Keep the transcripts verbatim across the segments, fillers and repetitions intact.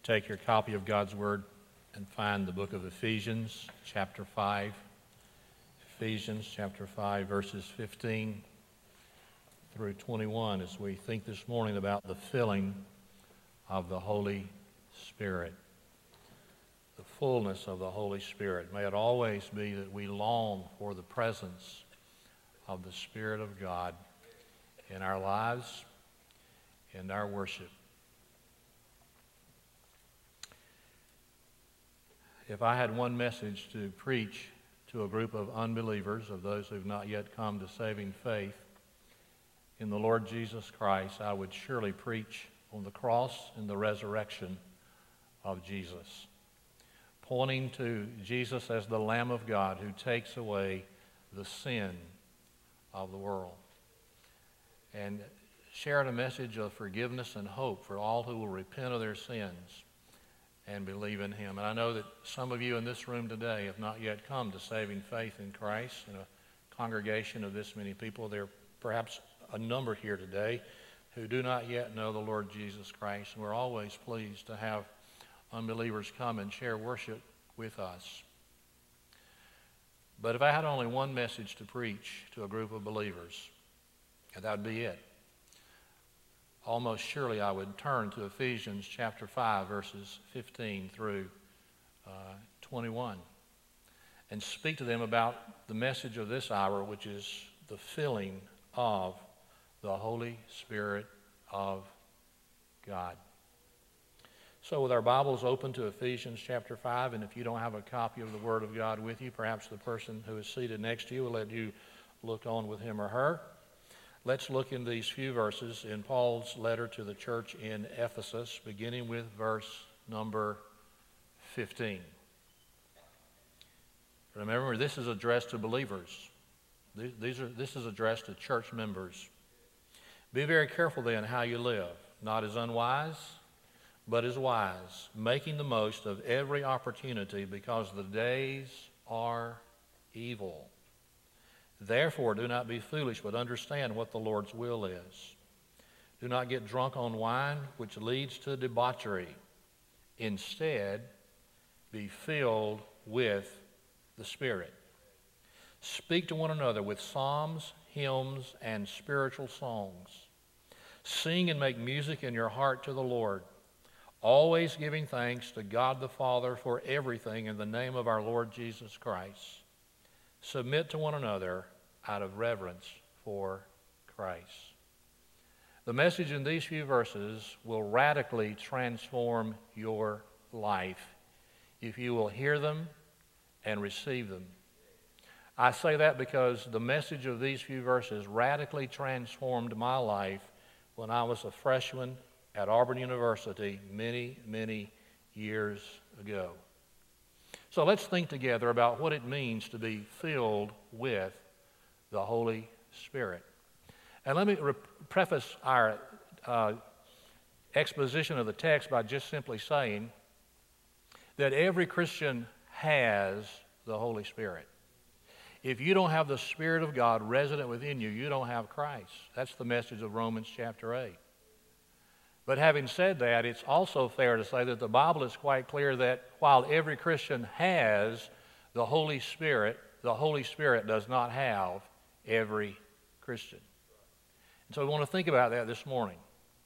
Take your copy of God's Word and find the book of Ephesians, chapter five. Ephesians, chapter five, verses fifteen through twenty-one, as we think this morning about the filling of the Holy Spirit. The fullness of the Holy Spirit. May it always be that we long for the presence of the Spirit of God in our lives and our worship. If I had one message to preach to a group of unbelievers, of those who have not yet come to saving faith in the Lord Jesus Christ, I would surely preach on the cross and the resurrection of Jesus, pointing to Jesus as the Lamb of God who takes away the sin of the world, and sharing a message of forgiveness and hope for all who will repent of their sins and believe in Him. And I know that some of you in this room today have not yet come to saving faith in Christ. In a congregation of this many people, there are perhaps a number here today who do not yet know the Lord Jesus Christ. And we're always pleased to have unbelievers come and share worship with us. But if I had only one message to preach to a group of believers, and that would be it, almost surely I would turn to Ephesians chapter five, verses fifteen through uh, twenty-one, and speak to them about the message of this hour, which is the filling of the Holy Spirit of God. So with our Bibles open to Ephesians chapter five, and if you don't have a copy of the Word of God with you, perhaps the person who is seated next to you will let you look on with him or her. Let's look in these few verses in Paul's letter to the church in Ephesus, beginning with verse number fifteen. Remember, this is addressed to believers. These are, this is addressed to church members. Be very careful then how you live, not as unwise, but as wise, making the most of every opportunity, because the days are evil. Therefore, do not be foolish, but understand what the Lord's will is. Do not get drunk on wine, which leads to debauchery. Instead, be filled with the Spirit. Speak to one another with psalms, hymns, and spiritual songs. Sing and make music in your heart to the Lord, always giving thanks to God the Father for everything in the name of our Lord Jesus Christ. Submit to one another out of reverence for Christ. The message in these few verses will radically transform your life if you will hear them and receive them. I say that because the message of these few verses radically transformed my life when I was a freshman at Auburn University many, many years ago. So let's think together about what it means to be filled with the Holy Spirit. And let me re- preface our uh, exposition of the text by just simply saying that every Christian has the Holy Spirit. If you don't have the Spirit of God resident within you, you don't have Christ. That's the message of Romans chapter eight. But having said that, it's also fair to say that the Bible is quite clear that while every Christian has the Holy Spirit, the Holy Spirit does not have every Christian. And so we want to think about that this morning.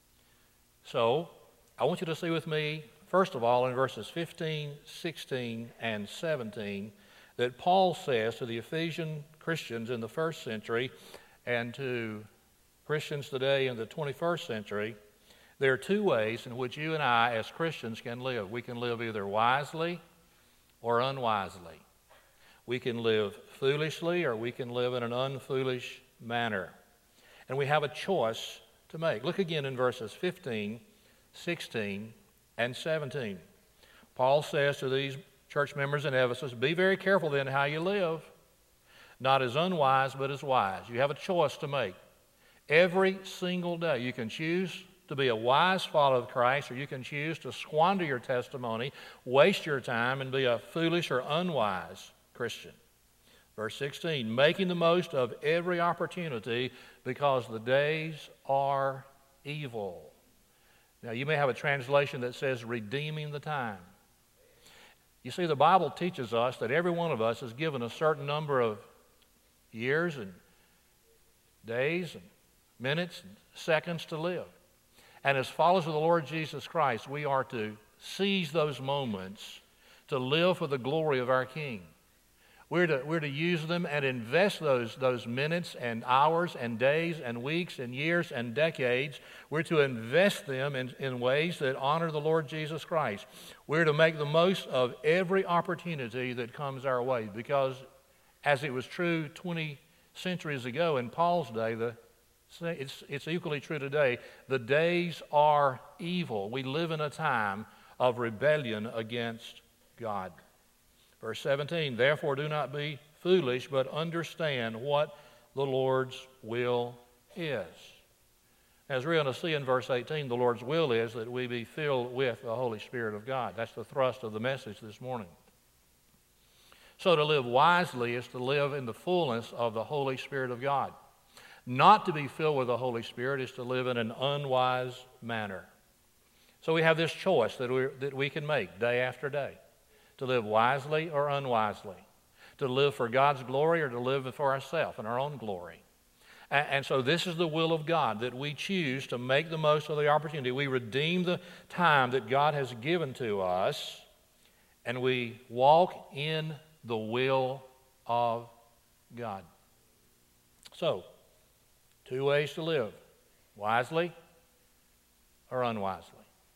So I want you to see with me, first of all, in verses fifteen, sixteen, and seventeen, that Paul says to the Ephesian Christians in the first century and to Christians today in the twenty-first century, there are two ways in which you and I as Christians can live. We can live either wisely or unwisely. We can live foolishly or we can live in an unfoolish manner. And we have a choice to make. Look again in verses fifteen, sixteen, and seventeen. Paul says to these church members in Ephesus, be very careful then how you live, not as unwise but as wise. You have a choice to make. Every single day you can choose to be a wise follower of Christ, or you can choose to squander your testimony, waste your time, and be a foolish or unwise Christian. Verse sixteen, making the most of every opportunity because the days are evil. Now, you may have a translation that says redeeming the time. You see, the Bible teaches us that every one of us is given a certain number of years and days and minutes and seconds to live. And as followers of the Lord Jesus Christ, we are to seize those moments to live for the glory of our King. We're to, we're to use them and invest those, those minutes and hours and days and weeks and years and decades. We're to invest them in, in ways that honor the Lord Jesus Christ. We're to make the most of every opportunity that comes our way, because as it was true twenty centuries ago in Paul's day, the, it's, it's equally true today. The days are evil. We live in a time of rebellion against God. Verse seventeen, therefore do not be foolish, but understand what the Lord's will is. As we're going to see in verse eighteen, the Lord's will is that we be filled with the Holy Spirit of God. That's the thrust of the message this morning. So to live wisely is to live in the fullness of the Holy Spirit of God. Not to be filled with the Holy Spirit is to live in an unwise manner. So we have this choice that we, that we can make day after day. To live wisely or unwisely, to live for God's glory or to live for ourselves and our own glory. And, and so this is the will of God, that we choose to make the most of the opportunity. We redeem the time that God has given to us, and we walk in the will of God. So, two ways to live, wisely or unwisely.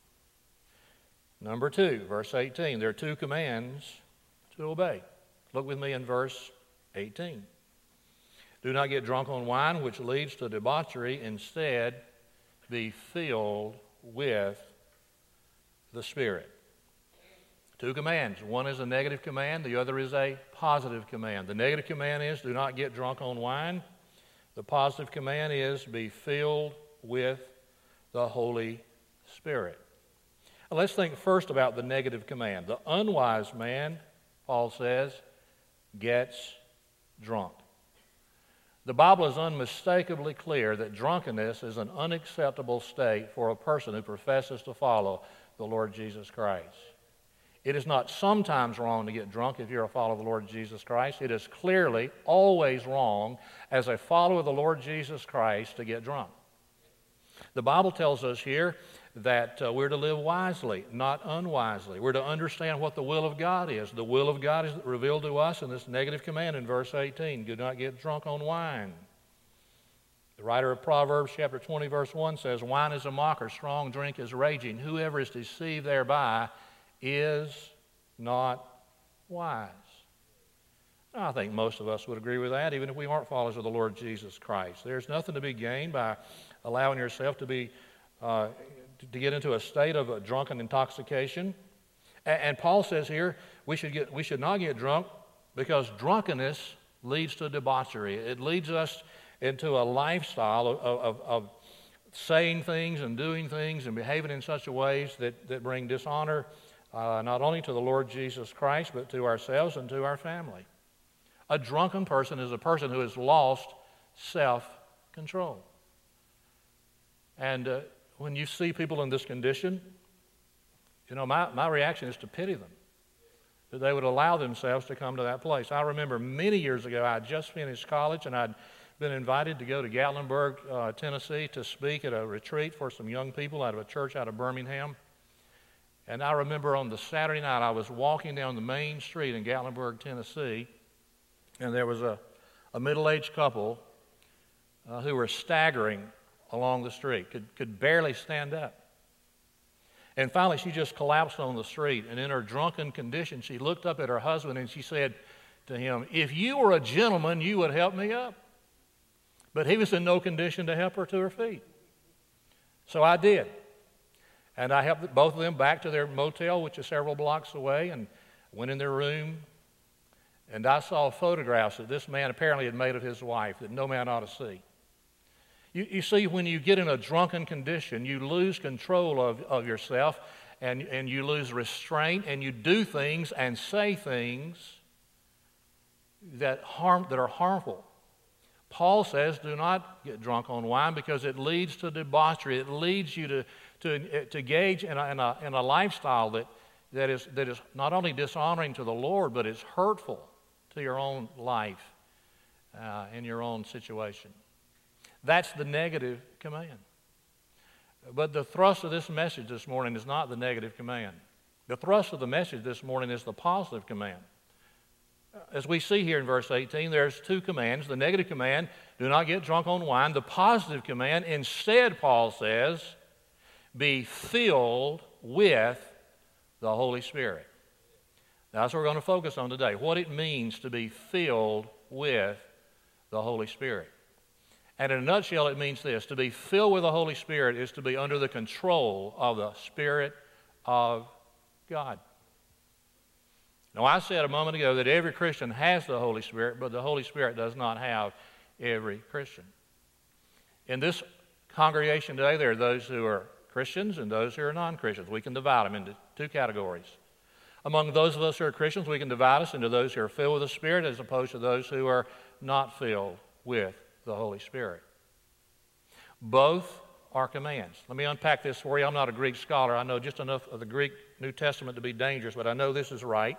Number two, verse eighteen, there are two commands to obey. Look with me in verse eighteen. Do not get drunk on wine, which leads to debauchery. Instead, be filled with the Spirit. Two commands. One is a negative command. The other is a positive command. The negative command is do not get drunk on wine. The positive command is be filled with the Holy Spirit. Now, let's think first about the negative command. The unwise man, Paul says, gets drunk. The Bible is unmistakably clear that drunkenness is an unacceptable state for a person who professes to follow the Lord Jesus Christ. It is not sometimes wrong to get drunk if you're a follower of the Lord Jesus Christ. It is clearly always wrong as a follower of the Lord Jesus Christ to get drunk. The Bible tells us here that uh, we're to live wisely, not unwisely. We're to understand what the will of God is. The will of God is revealed to us in this negative command in verse eighteen. Do not get drunk on wine. The writer of Proverbs chapter twenty verse one says, wine is a mocker, strong drink is raging. Whoever is deceived thereby is not wise. I think most of us would agree with that, even if we aren't followers of the Lord Jesus Christ. There's nothing to be gained by allowing yourself to be uh, to get into a state of a drunken intoxication. And, and Paul says here we should get we should not get drunk because drunkenness leads to debauchery. It leads us into a lifestyle of, of, of saying things and doing things and behaving in such a ways that, that bring dishonor uh, not only to the Lord Jesus Christ but to ourselves and to our family. A drunken person is a person who has lost self-control. And uh, when you see people in this condition, you know, my, my reaction is to pity them, that they would allow themselves to come to that place. I remember many years ago, I had just finished college, and I'd been invited to go to Gatlinburg, uh, Tennessee, to speak at a retreat for some young people out of a church out of Birmingham. And I remember on the Saturday night, I was walking down the main street in Gatlinburg, Tennessee, and there was a, a middle-aged couple uh, who were staggering along the street, could, could barely stand up. And finally, she just collapsed on the street, and in her drunken condition, she looked up at her husband and she said to him, if you were a gentleman, you would help me up. But he was in no condition to help her to her feet. So I did. And I helped both of them back to their motel, which is several blocks away, and went in their room. And I saw photographs that this man apparently had made of his wife that no man ought to see. You, you see, when you get in a drunken condition, you lose control of, of yourself, and, and you lose restraint, and you do things and say things that harm that are harmful. Paul says, do not get drunk on wine because it leads to debauchery. It leads you to, to, to engage in a, in a, in a lifestyle that, that, is, that is not only dishonoring to the Lord, but is hurtful to your own life uh, and your own situation. That's the negative command. But the thrust of this message this morning is not the negative command. The thrust of the message this morning is the positive command. As we see here in verse eighteen, there's two commands. The negative command, do not get drunk on wine. The positive command, instead, Paul says, be filled with the Holy Spirit. That's what we're going to focus on today, what it means to be filled with the Holy Spirit. And in a nutshell, it means this: to be filled with the Holy Spirit is to be under the control of the Spirit of God. Now, I said a moment ago that every Christian has the Holy Spirit, but the Holy Spirit does not have every Christian. In this congregation today, there are those who are Christians and those who are non-Christians. We can divide them into two categories. Among those of us who are Christians, we can divide us into those who are filled with the Spirit as opposed to those who are not filled with the Holy Spirit. Both are commands. Let me unpack this for you. I'm not a Greek scholar. I know just enough of the Greek New Testament to be dangerous, but I know this is right.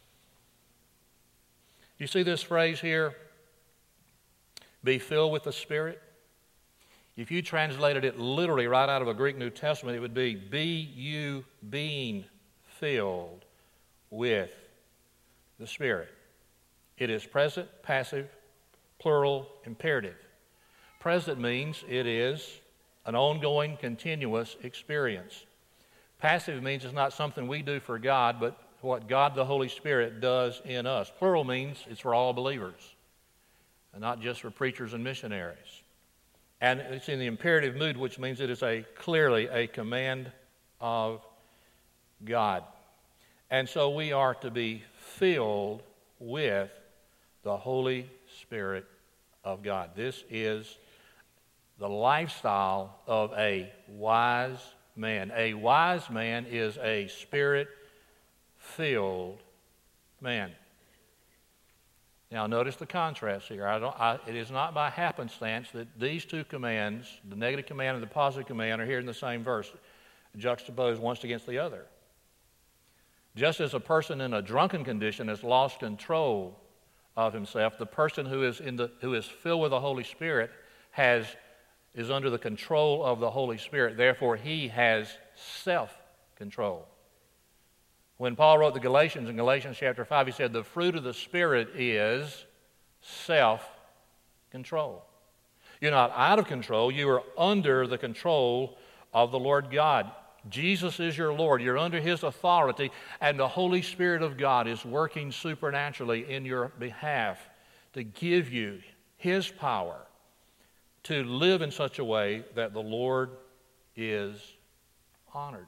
You see this phrase here, be filled with the Spirit? If you translated it literally right out of a Greek New Testament, it would be, be you being filled with the Spirit. It is present, passive, plural, imperative. Present means it is an ongoing, continuous experience. Passive means it's not something we do for God, but what God the Holy Spirit does in us. Plural means it's for all believers, and not just for preachers and missionaries. And it's in the imperative mood, which means it is a clearly a command of God. And so we are to be filled with the Holy Spirit of God. This is the lifestyle of a wise man. A wise man is a Spirit-filled man. Now notice the contrast here. I don't, I, it is not by happenstance that these two commands, the negative command and the positive command, are here in the same verse, juxtaposed one against the other. Just as a person in a drunken condition has lost control of himself, the person who is in the who is filled with the Holy Spirit has is under the control of the Holy Spirit. Therefore, he has self-control. When Paul wrote the Galatians in Galatians chapter five, he said the fruit of the Spirit is self-control. You're not out of control. You are under the control of the Lord God. Jesus is your Lord. You're under His authority, and the Holy Spirit of God is working supernaturally in your behalf to give you His power to live in such a way that the Lord is honored.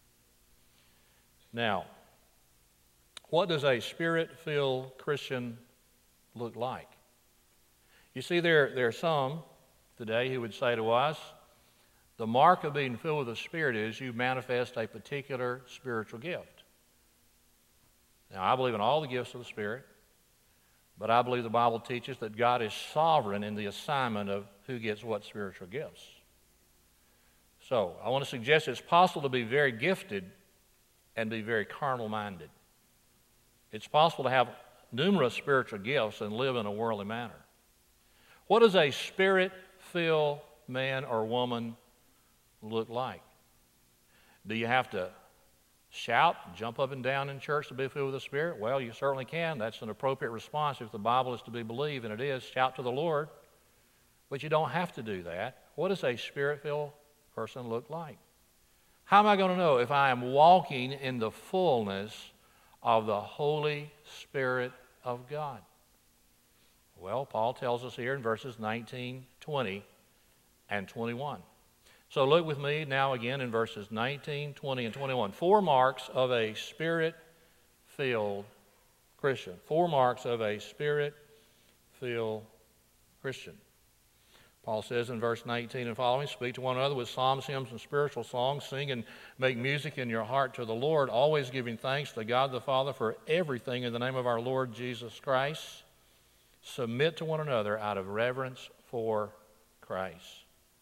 Now, what does a Spirit-filled Christian look like? You see, there, there are some today who would say to us, the mark of being filled with the Spirit is you manifest a particular spiritual gift. Now, I believe in all the gifts of the Spirit, but I believe the Bible teaches that God is sovereign in the assignment of who gets what spiritual gifts. So, I want to suggest it's possible to be very gifted and be very carnal-minded. It's possible to have numerous spiritual gifts and live in a worldly manner. What does a Spirit-filled man or woman look like? Do you have to shout, jump up and down in church to be filled with the Spirit? Well, you certainly can. That's an appropriate response if the Bible is to be believed, and it is. Shout to the Lord. But you don't have to do that. What does a Spirit-filled person look like? How am I going to know if I am walking in the fullness of the Holy Spirit of God? Well, Paul tells us here in verses nineteen, twenty, and twenty-one. So look with me now again in verses nineteen, twenty, and twenty-one. Four marks of a Spirit-filled Christian. Four marks of a Spirit-filled Christian. Paul says in verse nineteen and following, speak to one another with psalms, hymns, and spiritual songs. Sing and make music in your heart to the Lord, always giving thanks to God the Father for everything in the name of our Lord Jesus Christ. Submit to one another out of reverence for Christ.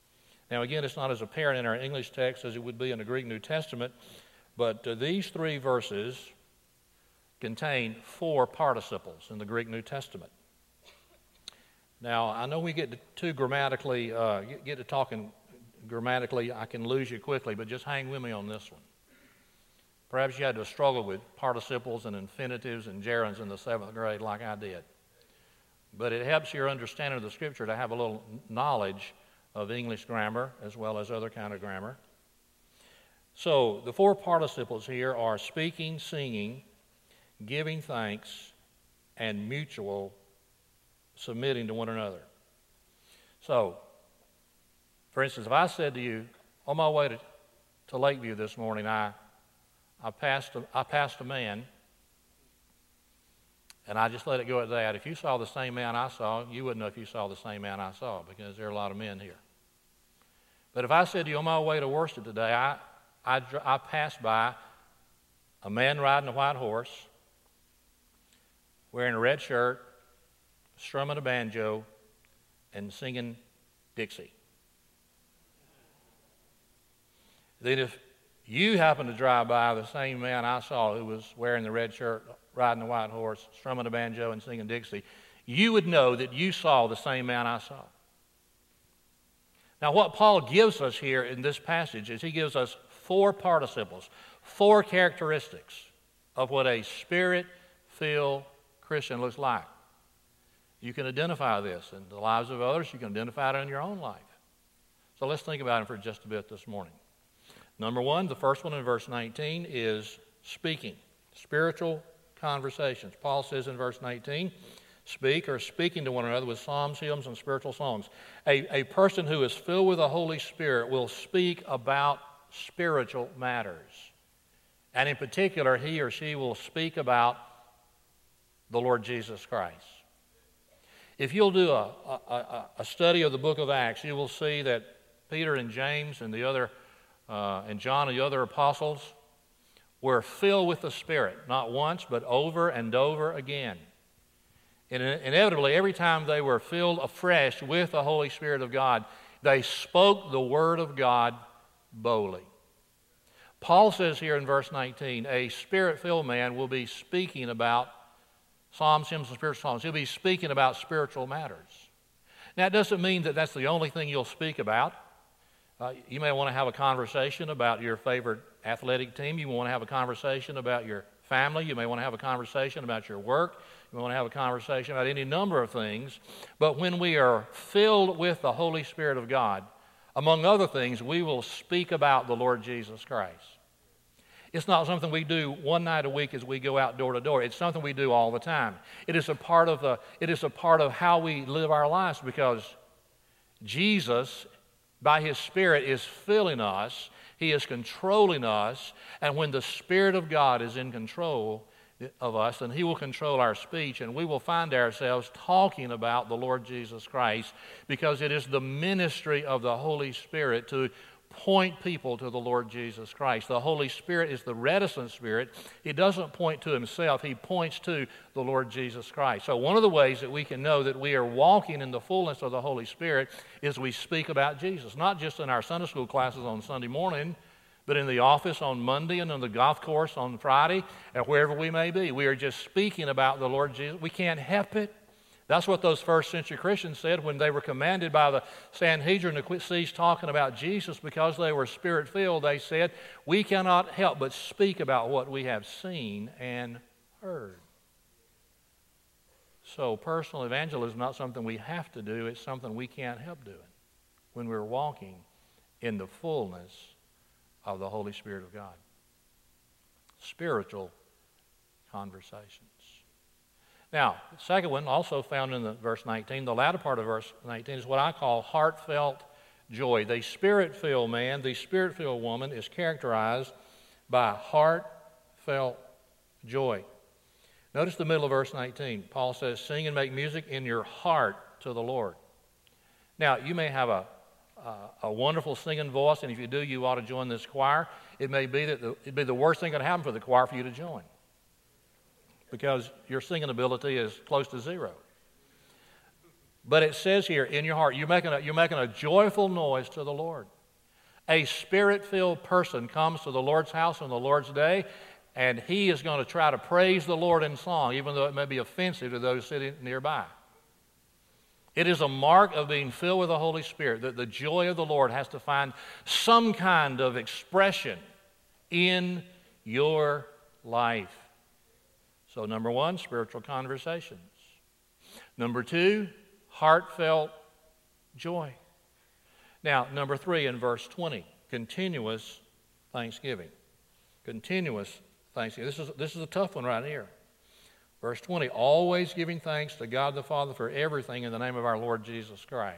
Now, again, it's not as apparent in our English text as it would be in the Greek New Testament, but uh, these three verses contain four participles in the Greek New Testament. Now, I know we get to too grammatically, uh, get, get to talking grammatically, I can lose you quickly, but just hang with me on this one. Perhaps you had to struggle with participles and infinitives and gerunds in the seventh grade like I did. But it helps your understanding of the Scripture to have a little knowledge of English grammar as well as other kind of grammar. So the four participles here are speaking, singing, giving thanks, and mutual submitting to one another. So, for instance, if I said to you, on my way to, to Lakeview this morning, I, I, passed a, I passed a man, and I just let it go at that. If you saw the same man I saw, you wouldn't know if you saw the same man I saw, because there are a lot of men here. But if I said to you, on my way to worship today, I, I, I passed by a man riding a white horse, wearing a red shirt, strumming a banjo, and singing Dixie. Then if you happen to drive by the same man I saw who was wearing the red shirt, riding a white horse, strumming a banjo, and singing Dixie, you would know that you saw the same man I saw. Now, what Paul gives us here in this passage is he gives us four participles, four characteristics of what a Spirit-filled Christian looks like. You can identify this in the lives of others. You can identify it in your own life. So let's think about it for just a bit this morning. Number one, the first one in verse nineteen is speaking, spiritual conversations. Paul says in verse nineteen, speak or speaking to one another with psalms, hymns, and spiritual songs. A, a person who is filled with the Holy Spirit will speak about spiritual matters. And in particular, he or she will speak about the Lord Jesus Christ. If you'll do a, a, a study of the book of Acts, you will see that Peter and James and the other uh, and John and the other apostles were filled with the Spirit, not once, but over and over again. And inevitably, every time they were filled afresh with the Holy Spirit of God, they spoke the Word of God boldly. Paul says here in verse nineteen, a Spirit-filled man will be speaking about psalms, hymns, and spiritual songs. He'll be speaking about spiritual matters. Now, it doesn't mean that that's the only thing you'll speak about. Uh, you may want to have a conversation about your favorite athletic team. You may want to have a conversation about your family. You may want to have a conversation about your work. You may want to have a conversation about any number of things. But when we are filled with the Holy Spirit of God, among other things, we will speak about the Lord Jesus Christ. It's not something we do one night a week as we go out door to door. It's something we do all the time. It is a part of the, it is a part of how we live our lives, because Jesus, by His Spirit, is filling us. He is controlling us. And when the Spirit of God is in control of us, then He will control our speech, and we will find ourselves talking about the Lord Jesus Christ, because it is the ministry of the Holy Spirit to point people to the Lord Jesus Christ. The Holy Spirit is the reticent spirit. He doesn't point to Himself. He points to the Lord Jesus Christ. So one of the ways that we can know that we are walking in the fullness of the Holy Spirit is we speak about Jesus, not just in our Sunday school classes on Sunday morning, but in the office on Monday and on the golf course on Friday, and wherever we may be. We are just speaking about the Lord Jesus. We can't help it. That's what those first century Christians said when they were commanded by the Sanhedrin to quit cease talking about Jesus because they were Spirit-filled. They said, we cannot help but speak about what we have seen and heard. So personal evangelism is not something we have to do. It's something we can't help doing when we're walking in the fullness of the Holy Spirit of God. Spiritual conversations. Now, the second one, also found in the verse nineteen, the latter part of verse nineteen, is what I call heartfelt joy. The Spirit-filled man, the Spirit-filled woman is characterized by heartfelt joy. Notice the middle of verse nineteen. Paul says, sing and make music in your heart to the Lord. Now, you may have a, a, a wonderful singing voice, and if you do, you ought to join this choir. It may be that the, it'd be the worst thing that could happen for the choir for you to join, because your singing ability is close to zero. But it says here, in your heart, you're making a, you're making a joyful noise to the Lord. A Spirit-filled person comes to the Lord's house on the Lord's day, and he is going to try to praise the Lord in song, even though it may be offensive to those sitting nearby. It is a mark of being filled with the Holy Spirit that the joy of the Lord has to find some kind of expression in your life. So number one, spiritual conversations. Number two, heartfelt joy. Now, number three in verse twenty, continuous thanksgiving. Continuous thanksgiving. This is, this is a tough one right here. Verse twenty, always giving thanks to God the Father for everything in the name of our Lord Jesus Christ.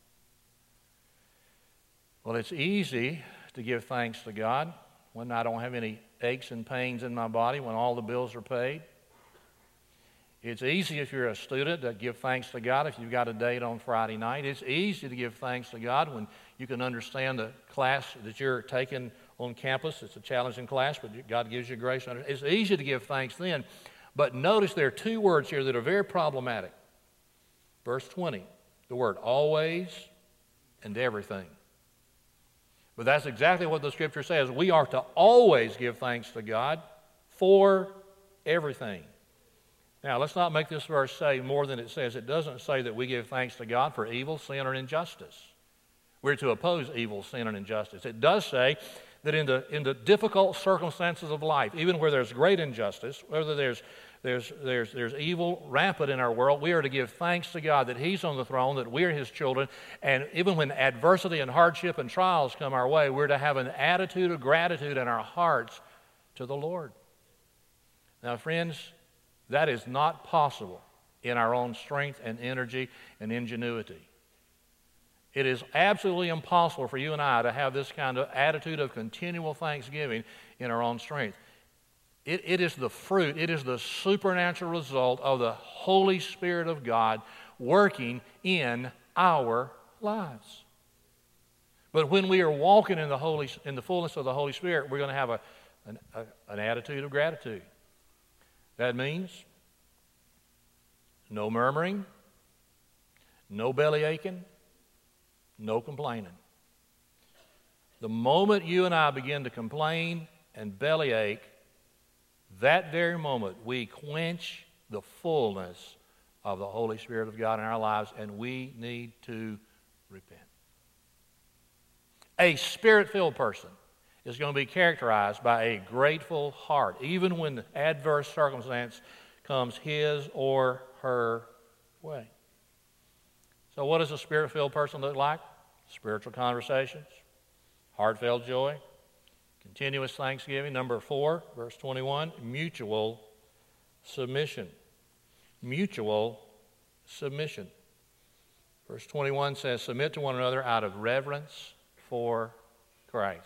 Well, it's easy to give thanks to God when I don't have any aches and pains in my body, when all the bills are paid. It's easy if you're a student to give thanks to God if you've got a date on Friday night. It's easy to give thanks to God when you can understand the class that you're taking on campus. It's a challenging class, but God gives you grace. It's easy to give thanks then. But notice there are two words here that are very problematic. Verse twenty, the word always and everything. But that's exactly what the Scripture says. We are to always give thanks to God for everything. Now, let's not make this verse say more than it says. It doesn't say that we give thanks to God for evil, sin, or injustice. We're to oppose evil, sin, and injustice. It does say that in the, in the difficult circumstances of life, even where there's great injustice, whether there's, there's, there's, there's evil rampant in our world, we are to give thanks to God that He's on the throne, that we're His children, and even when adversity and hardship and trials come our way, we're to have an attitude of gratitude in our hearts to the Lord. Now, friends, that is not possible in our own strength and energy and ingenuity. It is absolutely impossible for you and I to have this kind of attitude of continual thanksgiving in our own strength. It, it is the fruit, it is the supernatural result of the Holy Spirit of God working in our lives. But when we are walking in the Holy, in the fullness of the Holy Spirit, we're going to have a, an, a, an attitude of gratitude. That means no murmuring, no belly aching, no complaining. The moment you and I begin to complain and bellyache, that very moment we quench the fullness of the Holy Spirit of God in our lives, and we need to repent. A Spirit-filled person is going to be characterized by a grateful heart, even when adverse circumstance comes his or her way. So what does a Spirit-filled person look like? Spiritual conversations, heartfelt joy, continuous thanksgiving. Number four, verse twenty-one, mutual submission. Mutual submission. Verse twenty-one says, submit to one another out of reverence for Christ.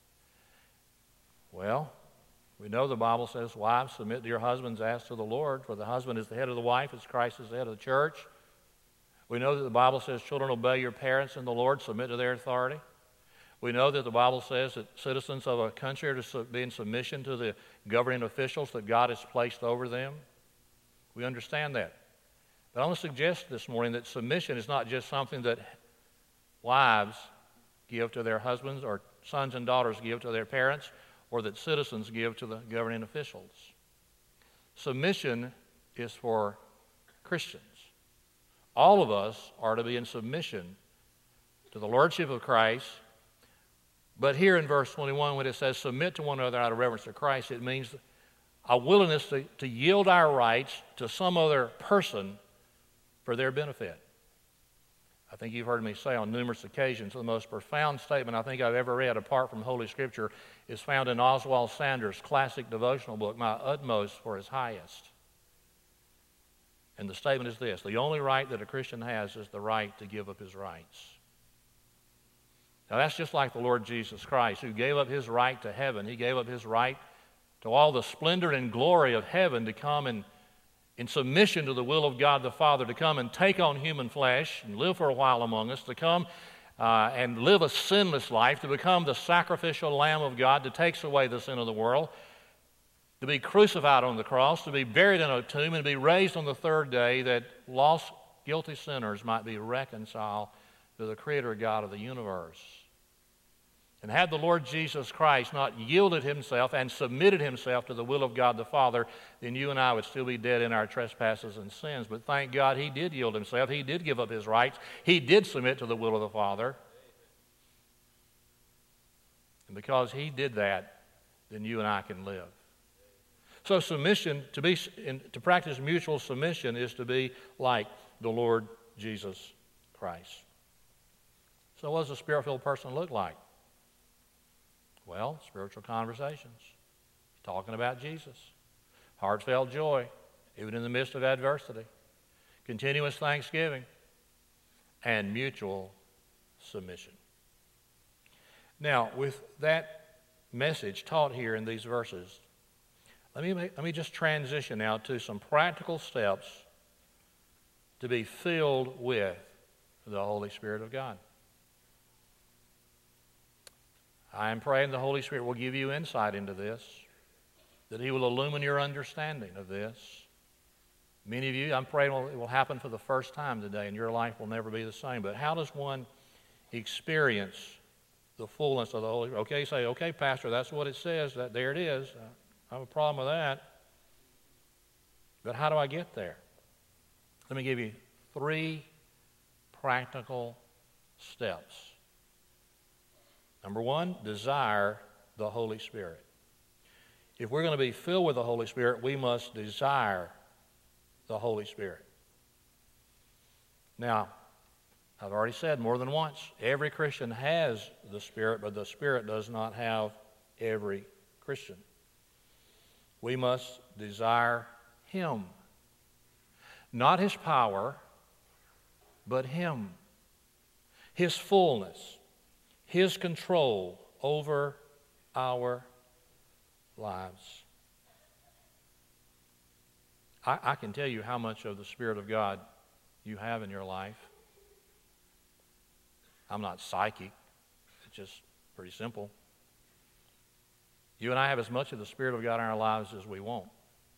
Well, we know the Bible says, wives, submit to your husbands as to the Lord, for the husband is the head of the wife, as Christ is the head of the church. We know that the Bible says, children, obey your parents in the Lord, submit to their authority. We know that the Bible says that citizens of a country are to be in submission to the governing officials that God has placed over them. We understand that. But I want to suggest this morning that submission is not just something that wives give to their husbands or sons and daughters give to their parents, or that citizens give to the governing officials. Submission is for Christians. All of us are to be in submission to the Lordship of Christ. But here in verse twenty-one, when it says submit to one another out of reverence to Christ, it means a willingness to, to yield our rights to some other person for their benefit. I think you've heard me say on numerous occasions, the most profound statement I think I've ever read, apart from Holy Scripture, is found in Oswald Sanders' classic devotional book, My Utmost for His Highest. And the statement is this: the only right that a Christian has is the right to give up his rights. Now that's just like the Lord Jesus Christ, who gave up His right to heaven. He gave up His right to all the splendor and glory of heaven to come and in submission to the will of God the Father, to come and take on human flesh and live for a while among us, to come uh, and live a sinless life, to become the sacrificial Lamb of God that takes away the sin of the world, to be crucified on the cross, to be buried in a tomb, and be raised on the third day, that lost guilty sinners might be reconciled to the Creator God of the universe. And had the Lord Jesus Christ not yielded himself and submitted himself to the will of God the Father, then you and I would still be dead in our trespasses and sins. But thank God he did yield himself. He did give up his rights. He did submit to the will of the Father. And because he did that, then you and I can live. So submission, to be to practice mutual submission, is to be like the Lord Jesus Christ. So what does a spirit-filled person look like? Well, spiritual conversations, talking about Jesus, heartfelt joy, even in the midst of adversity, continuous thanksgiving, and mutual submission. Now, with that message taught here in these verses, let me, make, let me just transition now to some practical steps to be filled with the Holy Spirit of God. I am praying the Holy Spirit will give you insight into this, that he will illumine your understanding of this. Many of you, I'm praying it will happen for the first time today, and your life will never be the same. But how does one experience the fullness of the Holy Spirit? Okay, say, okay, Pastor, that's what it says. That there it is. I have a problem with that. But how do I get there? Let me give you three practical steps. Number one, desire the Holy Spirit. If we're going to be filled with the Holy Spirit, we must desire the Holy Spirit. Now, I've already said more than once, every Christian has the Spirit, but the Spirit does not have every Christian. We must desire Him. Not His power, but Him. His fullness. His control over our lives. I, I can tell you how much of the Spirit of God you have in your life. I'm not psychic. It's just pretty simple. You and I have as much of the Spirit of God in our lives as we want.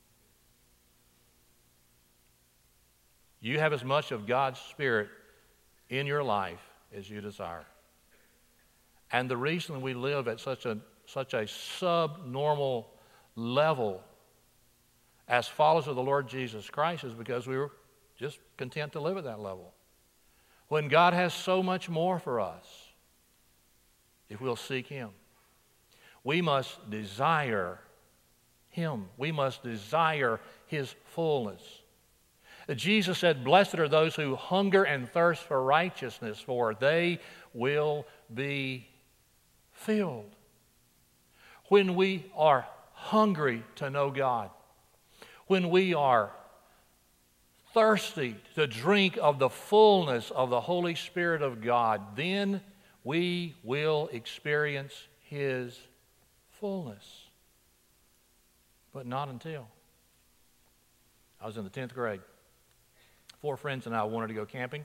You have as much of God's Spirit in your life as you desire. And the reason we live at such a such a subnormal level as followers of the Lord Jesus Christ is because we were just content to live at that level. When God has so much more for us, if we'll seek Him, we must desire Him. We must desire His fullness. Jesus said, "Blessed are those who hunger and thirst for righteousness, for they will be filled." When we are hungry to know God, when we are thirsty to drink of the fullness of the Holy Spirit of God, then we will experience His fullness. But not until. I was in the tenth grade. Four friends and I wanted to go camping.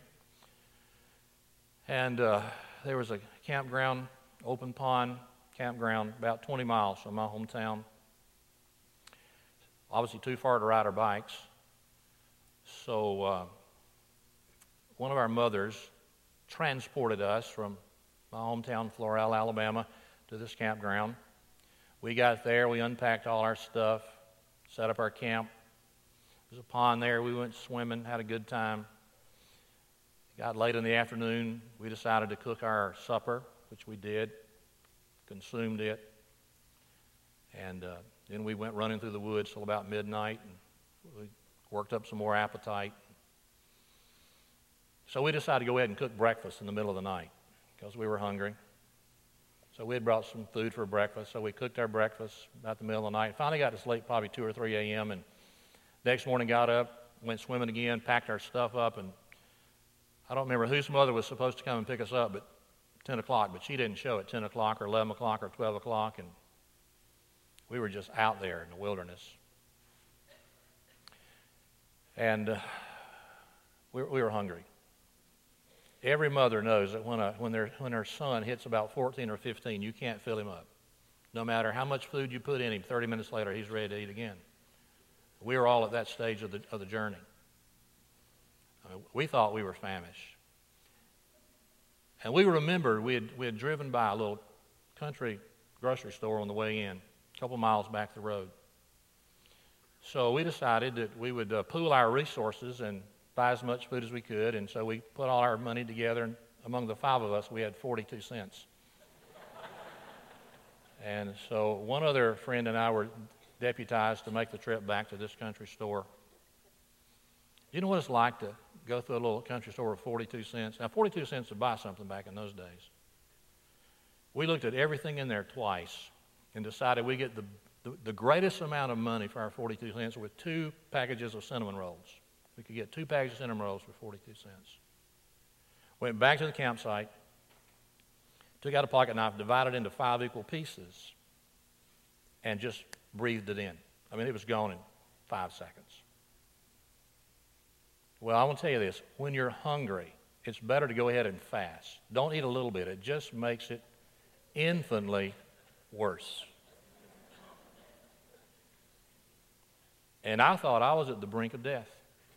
And uh, there was a campground, open pond campground, about twenty miles from my hometown. Obviously too far to ride our bikes. So uh, one of our mothers transported us from my hometown, Floral, Alabama, to this campground. We got there, we unpacked all our stuff, set up our camp. There's a pond there. We went swimming, had a good time. Got late in the afternoon. We decided to cook our supper, which we did, consumed it. And uh, then we went running through the woods till about midnight, and we worked up some more appetite. So we decided to go ahead and cook breakfast in the middle of the night because we were hungry. So we had brought some food for breakfast, so we cooked our breakfast about the middle of the night. Finally got to sleep probably two or three a.m., and next morning got up, went swimming again, packed our stuff up, and I don't remember whose mother was supposed to come and pick us up at ten o'clock, but she didn't show at ten o'clock or eleven o'clock or twelve o'clock, and we were just out there in the wilderness. And uh, we, we were hungry. Every mother knows that when, a, when, their, when her son hits about fourteen or fifteen, you can't fill him up. No matter how much food you put in him, thirty minutes later, he's ready to eat again. We were all at that stage of the, of the journey. I mean, we thought we were famished. And we remembered we had, we had driven by a little country grocery store on the way in, a couple miles back the road. So we decided that we would uh, pool our resources and buy as much food as we could, and so we put all our money together, and among the five of us, we had forty-two cents. And so one other friend and I were deputized to make the trip back to this country store. You know what it's like to go through a little country store with forty-two cents? Now, forty-two cents to buy something back in those days. We looked at everything in there twice and decided we get the, the, the greatest amount of money for our forty-two cents with two packages of cinnamon rolls. We could get two packages of cinnamon rolls for forty-two cents. Went back to the campsite, took out a pocket knife, divided it into five equal pieces, and just breathed it in. I mean, it was gone in five seconds. Well, I want to tell you this. When you're hungry, it's better to go ahead and fast. Don't eat a little bit. It just makes it infinitely worse. And I thought I was at the brink of death.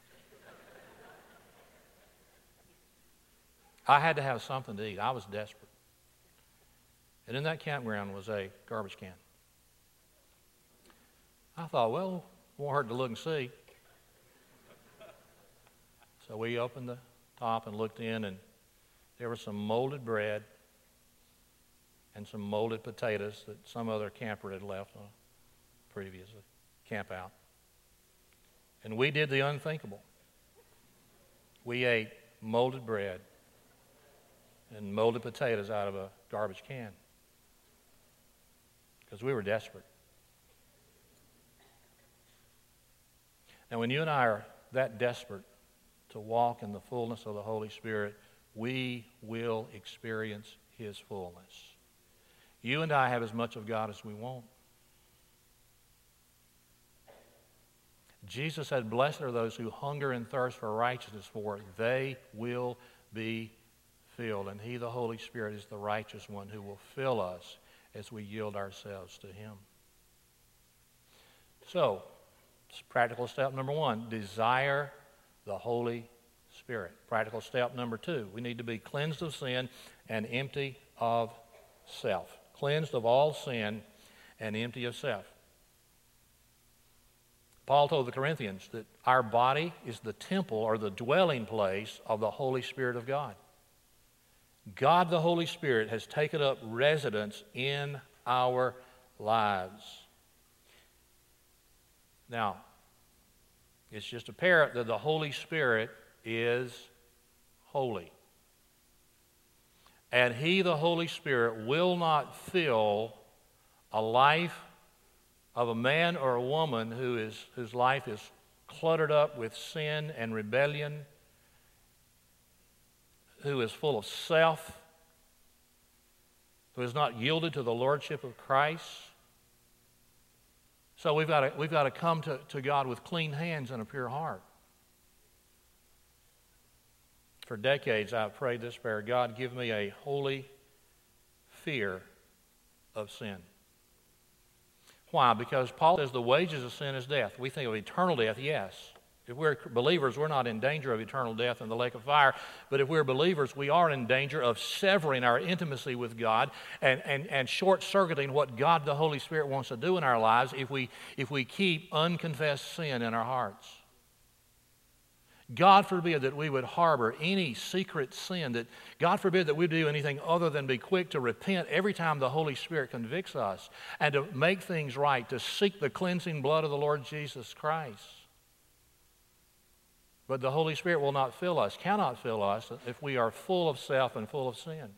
I had to have something to eat. I was desperate. And in that campground was a garbage can. I thought, well, won't hurt to look and see. So we opened the top and looked in, and there was some molded bread and some molded potatoes that some other camper had left on a previous camp out. And we did the unthinkable. We ate molded bread and molded potatoes out of a garbage can because we were desperate. Now, when you and I are that desperate to walk in the fullness of the Holy Spirit, we will experience His fullness. You and I have as much of God as we want. Jesus said, "Blessed are those who hunger and thirst for righteousness, for they will be filled." And He, the Holy Spirit, is the righteous one who will fill us as we yield ourselves to Him. So, practical step number one, desire the Holy Spirit. Practical step number two, we need to be cleansed of sin and empty of self. Cleansed of all sin and empty of self. Paul told the Corinthians that our body is the temple or the dwelling place of the Holy Spirit of God. God the Holy Spirit has taken up residence in our lives. Now, it's just apparent that the Holy Spirit is holy. And He, the Holy Spirit, will not fill a life of a man or a woman who is, whose life is cluttered up with sin and rebellion, who is full of self, who is not yielded to the Lordship of Christ. So we've got to, we've got to come to, to God with clean hands and a pure heart. For decades I've prayed this prayer: God, give me a holy fear of sin. Why? Because Paul says the wages of sin is death. We think of eternal death, yes. If we're believers, we're not in danger of eternal death in the lake of fire. But if we're believers, we are in danger of severing our intimacy with God and, and, and short-circuiting what God the Holy Spirit wants to do in our lives if we, if we keep unconfessed sin in our hearts. God forbid that we would harbor any secret sin, that God forbid that we do anything other than be quick to repent every time the Holy Spirit convicts us and to make things right, to seek the cleansing blood of the Lord Jesus Christ. But the Holy Spirit will not fill us, cannot fill us, if we are full of self and full of sin.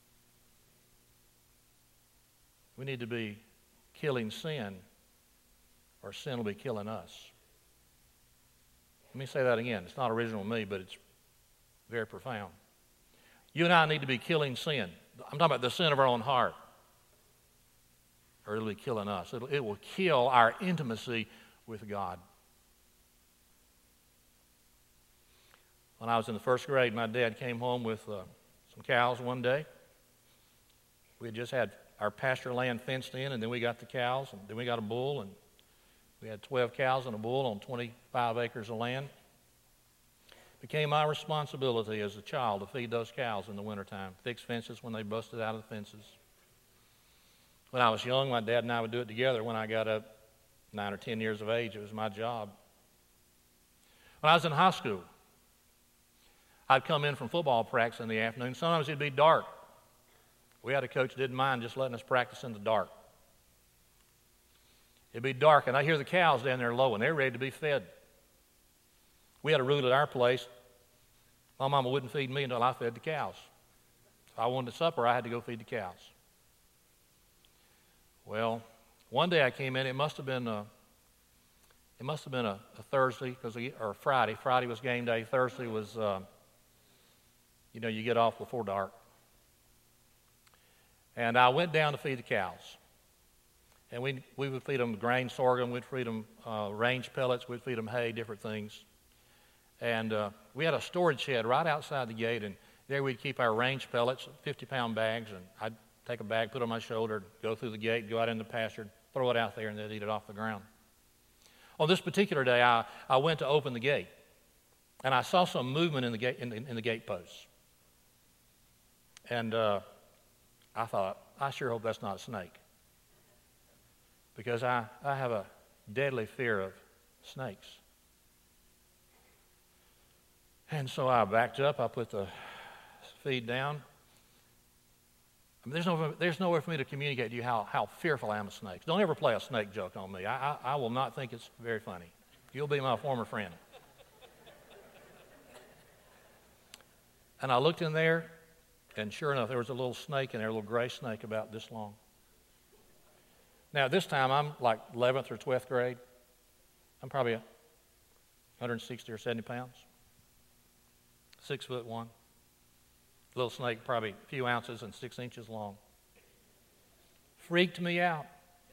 We need to be killing sin, or sin will be killing us. Let me say that again. It's not original to me, but it's very profound. You and I need to be killing sin. I'm talking about the sin of our own heart, or it'll be killing us. It'll, it will kill our intimacy with God. When I was in the first grade, my dad came home with uh, some cows one day. We had just had our pasture land fenced in, and then we got the cows, and then we got a bull, and we had twelve cows and a bull on twenty-five acres of land. became my responsibility as a child to feed those cows in the wintertime, fix fences when they busted out of the fences. When I was young, my dad and I would do it together. When I got up nine or ten years of age, it was my job. When I was in high school, I'd come in from football practice in the afternoon. Sometimes it'd be dark. We had a coach that didn't mind just letting us practice in the dark. It'd be dark, and I'd hear the cows down there lowing. They're ready to be fed. We had a rule at our place. My mama wouldn't feed me until I fed the cows. If I wanted supper, I had to go feed the cows. Well, one day I came in. It must have been a, it must have been a, a Thursday, because or Friday. Friday was game day. Thursday was, uh, you know, you get off before dark. And I went down to feed the cows. And we we would feed them grain sorghum. We'd feed them uh, range pellets. We'd feed them hay, different things. And uh, we had a storage shed right outside the gate, and there we'd keep our range pellets, fifty-pound bags, and I'd take a bag, put it on my shoulder, go through the gate, go out in the pasture, throw it out there, and they'd eat it off the ground. On this particular day, I, I went to open the gate, and I saw some movement in the gate in the, in the gate posts. And uh, I thought, I sure hope that's not a snake, because I, I have a deadly fear of snakes. And so I backed up. I put the feed down. I mean, there's no there's nowhere for me to communicate to you how, how fearful I am of snakes. Don't ever play a snake joke on me. I, I, I will not think it's very funny. You'll be my former friend. And I looked in there, and sure enough, there was a little snake in there, a little gray snake about this long. Now, this time, I'm like eleventh or twelfth grade. I'm probably one hundred sixty or seventy pounds. Six foot one. Little snake, probably a few ounces and six inches long. Freaked me out.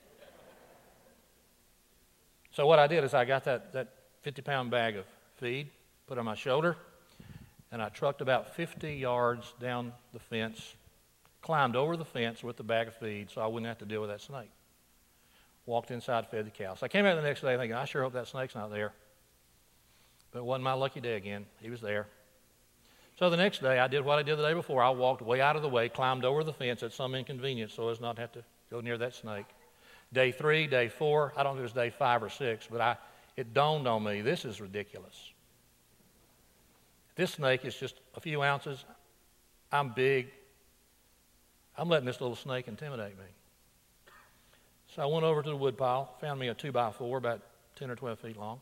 So what I did is I got that, that fifty-pound bag of feed, put it on my shoulder, and I trucked about fifty yards down the fence, climbed over the fence with the bag of feed so I wouldn't have to deal with that snake. Walked inside, fed the cows. So I came out the next day thinking, I sure hope that snake's not there. But it wasn't my lucky day again. He was there. So the next day, I did what I did the day before. I walked way out of the way, climbed over the fence at some inconvenience so as not to have to go near that snake. Day three, day four, I don't know if it was day five or six, but I, it dawned on me, this is ridiculous. This snake is just a few ounces. I'm big. I'm letting this little snake intimidate me. So I went over to the woodpile, found me a two by four about ten or twelve feet long.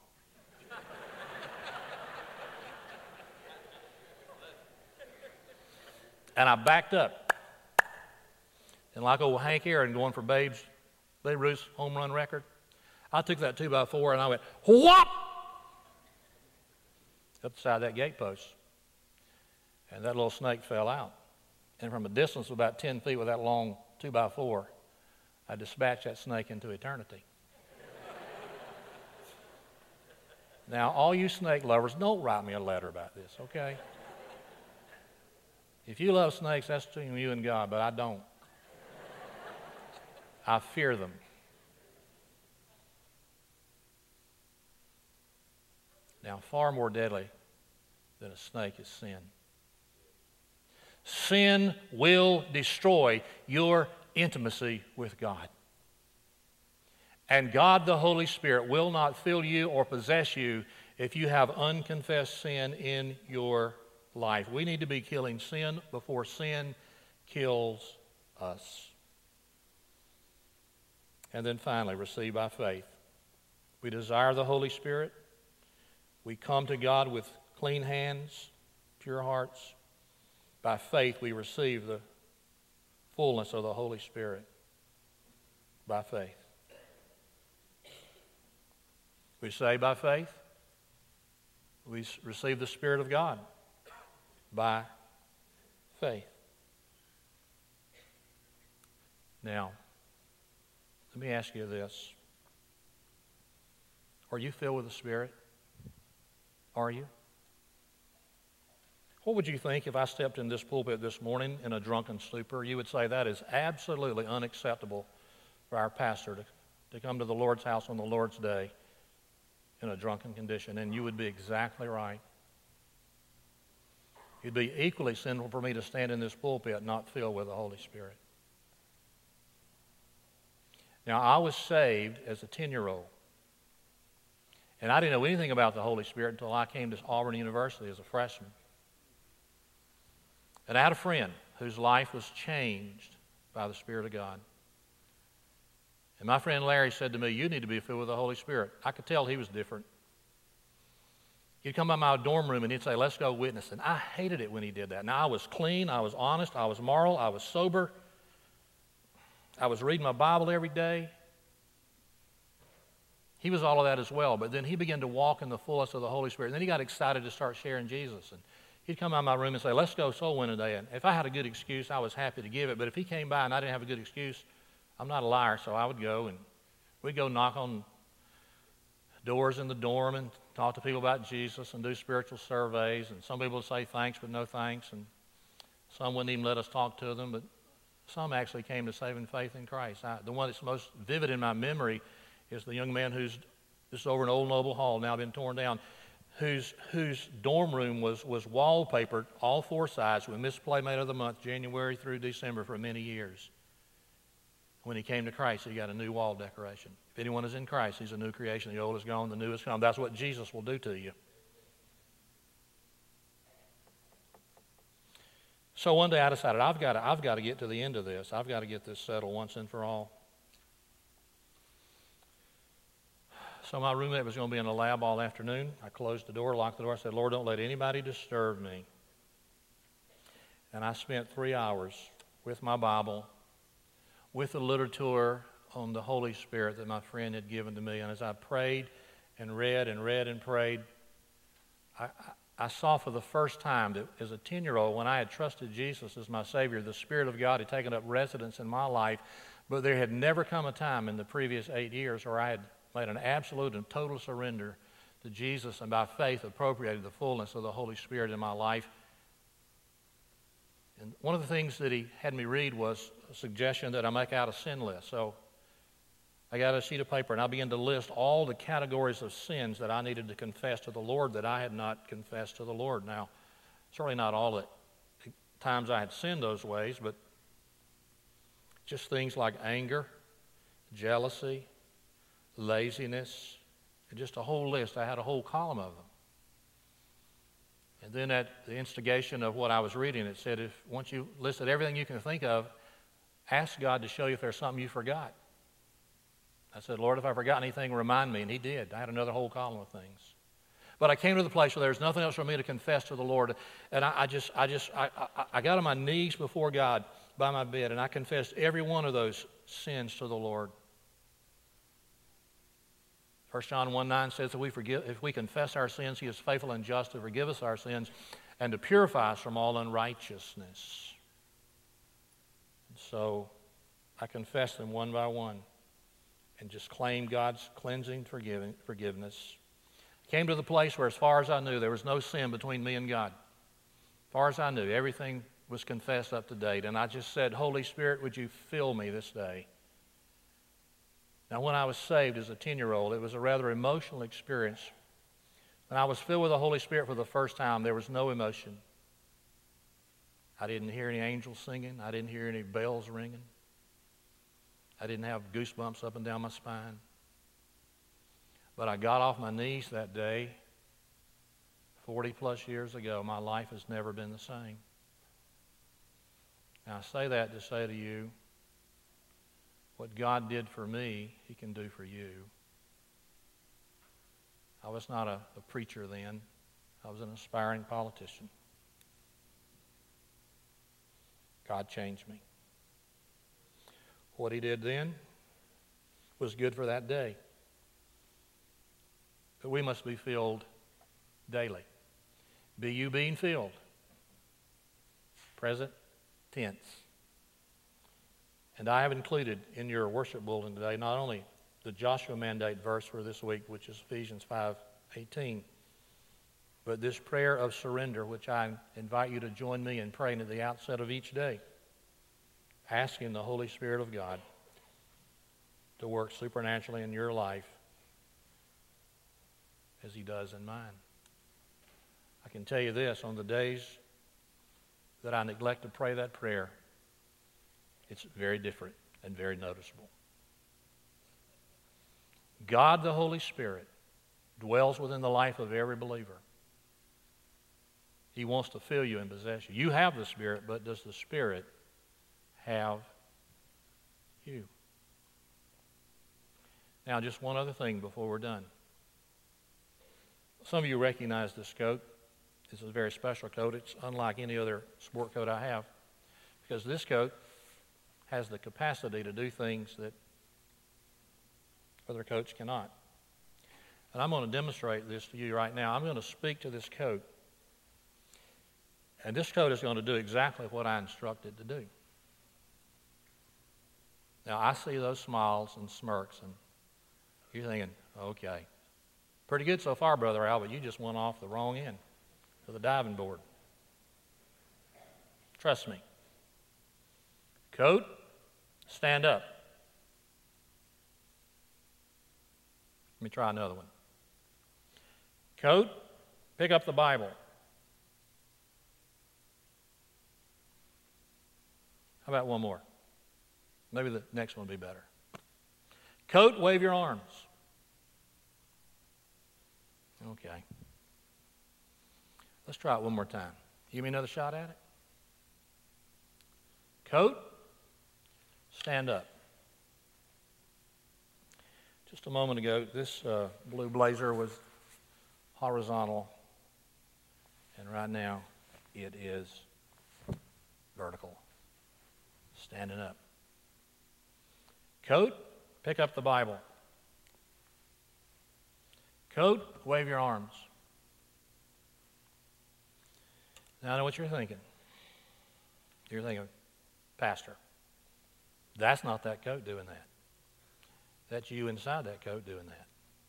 And I backed up. And like old Hank Aaron going for Babe's, Babe Ruth's home run record, I took that two by four and I went, whop! Up the side of that gate post. And that little snake fell out. And from a distance of about ten feet with that long two by four, I dispatched that snake into eternity. Now, all you snake lovers, don't write me a letter about this, okay? If you love snakes, that's between you and God, but I don't. I fear them. Now, far more deadly than a snake is sin. Sin will destroy your intimacy with God. And God the Holy Spirit will not fill you or possess you if you have unconfessed sin in your life. We need to be killing sin before sin kills us. And then finally, receive by faith. We desire the Holy Spirit. We come to God with clean hands, pure hearts. By faith, we receive the fullness of the Holy Spirit. By faith. We say by faith. We receive the Spirit of God. By faith. Now, let me ask you this. Are you filled with the Spirit? Are you? What would you think if I stepped in this pulpit this morning in a drunken stupor? You would say that is absolutely unacceptable for our pastor to, to come to the Lord's house on the Lord's day in a drunken condition. And you would be exactly right. It'd be equally sinful for me to stand in this pulpit not filled with the Holy Spirit. Now, I was saved as a ten-year-old. And I didn't know anything about the Holy Spirit until I came to Auburn University as a freshman. And I had a friend whose life was changed by the Spirit of God. And my friend Larry said to me, "You need to be filled with the Holy Spirit." I could tell he was different. He'd come by my dorm room and he'd say, "Let's go witness." And I hated it when he did that. Now, I was clean, I was honest, I was moral, I was sober. I was reading my Bible every day. He was all of that as well. But then he began to walk in the fullness of the Holy Spirit. And then he got excited to start sharing Jesus. And he'd come by my room and say, "Let's go soul winning today." And if I had a good excuse, I was happy to give it. But if he came by and I didn't have a good excuse, I'm not a liar, so I would go. And we'd go knock on doors in the dorm and talk to people about Jesus and do spiritual surveys. And some people would say thanks, but no thanks. And some wouldn't even let us talk to them. But some actually came to saving faith in Christ. I, the one that's most vivid in my memory is the young man who's, this is over in Old Noble Hall, now been torn down, whose, whose dorm room was, was wallpapered all four sides with Miss Playmate of the Month, January through December for many years. When he came to Christ, he got a new wall decoration. If anyone is in Christ, he's a new creation. The old is gone, the new is come. That's what Jesus will do to you. So one day I decided, I've got to, I've got to get to the end of this. I've got to get this settled once and for all. So my roommate was going to be in the lab all afternoon. I closed the door, locked the door. I said, "Lord, don't let anybody disturb me." And I spent three hours with my Bible, with the literature on the Holy Spirit that my friend had given to me. And as I prayed and read and read and prayed, I, I, I saw for the first time that as a ten-year-old, when I had trusted Jesus as my Savior, the Spirit of God had taken up residence in my life, but there had never come a time in the previous eight years where I had made an absolute and total surrender to Jesus and by faith appropriated the fullness of the Holy Spirit in my life. And one of the things that he had me read was a suggestion that I make out a sin list. So I got a sheet of paper and I began to list all the categories of sins that I needed to confess to the Lord that I had not confessed to the Lord. Now, certainly not all the times I had sinned those ways, but just things like anger, jealousy, laziness, and just a whole list. I had a whole column of them. And then at the instigation of what I was reading, it said, if once you listed everything you can think of, ask God to show you if there's something you forgot. I said, "Lord, if I forgot anything, remind me." And he did. I had another whole column of things. But I came to the place where there was nothing else for me to confess to the Lord. And I, I just, I just, I, I, I got on my knees before God by my bed, and I confessed every one of those sins to the Lord. First John one nine says that we forgive, if we confess our sins, he is faithful and just to forgive us our sins and to purify us from all unrighteousness. And so I confessed them one by one and just claimed God's cleansing forgiving, forgiveness. I came to the place where, as far as I knew, there was no sin between me and God. As far as I knew, everything was confessed up to date. And I just said, "Holy Spirit, would you fill me this day?" Now, when I was saved as a ten-year-old, it was a rather emotional experience. When I was filled with the Holy Spirit for the first time, there was no emotion. I didn't hear any angels singing. I didn't hear any bells ringing. I didn't have goosebumps up and down my spine. But I got off my knees that day, forty plus years ago. My life has never been the same. Now, I say that to say to you, what God did for me, he can do for you. I was not a, a preacher then. I was an aspiring politician. God changed me. What he did then was good for that day. But we must be filled daily. Be you being filled. Present tense. And I have included in your worship bulletin today not only the Joshua mandate verse for this week, which is Ephesians five eighteen, but this prayer of surrender, which I invite you to join me in praying at the outset of each day, asking the Holy Spirit of God to work supernaturally in your life as he does in mine. I can tell you this, on the days that I neglect to pray that prayer, it's very different and very noticeable. God the Holy Spirit dwells within the life of every believer. He wants to fill you and possess you. You have the Spirit, but does the Spirit have you? Now, just one other thing before we're done. Some of you recognize this coat. This is a very special coat. It's unlike any other sport coat I have, because this coat has the capacity to do things that other coats cannot. And I'm going to demonstrate this to you right now. I'm going to speak to this coat. And this coat is going to do exactly what I instructed to do. Now, I see those smiles and smirks, and you're thinking, okay, pretty good so far, Brother Al, but you just went off the wrong end of the diving board. Trust me. Coat, stand up. Let me try another one. Coat, pick up the Bible. How about one more? Maybe the next one will be better. Coat, wave your arms. Okay. Let's try it one more time. Give me another shot at it. Coat, stand up. Just a moment ago, this uh, blue blazer was horizontal, and right now it is vertical, standing up. Coat, pick up the Bible. Coat, wave your arms. Now I know what you're thinking. You're thinking, Pastor, that's not that coat doing that. That's you inside that coat doing that.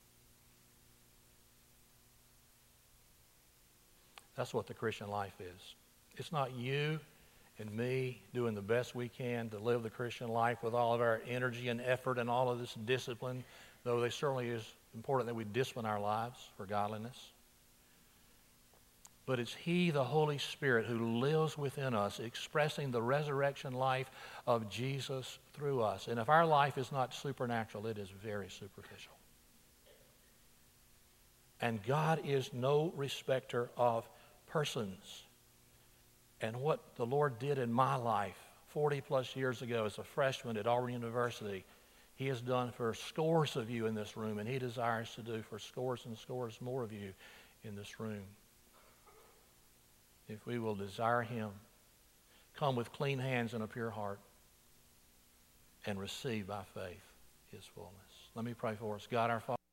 That's what the Christian life is. It's not you and me doing the best we can to live the Christian life with all of our energy and effort and all of this discipline, though it certainly is important that we discipline our lives for godliness. But it's He, the Holy Spirit, who lives within us, expressing the resurrection life of Jesus through us. And if our life is not supernatural, it is very superficial. And God is no respecter of persons. And what the Lord did in my life forty plus years ago as a freshman at Auburn University, He has done for scores of you in this room, and He desires to do for scores and scores more of you in this room. If we will desire Him, come with clean hands and a pure heart, and receive by faith His fullness. Let me pray for us. God our Father.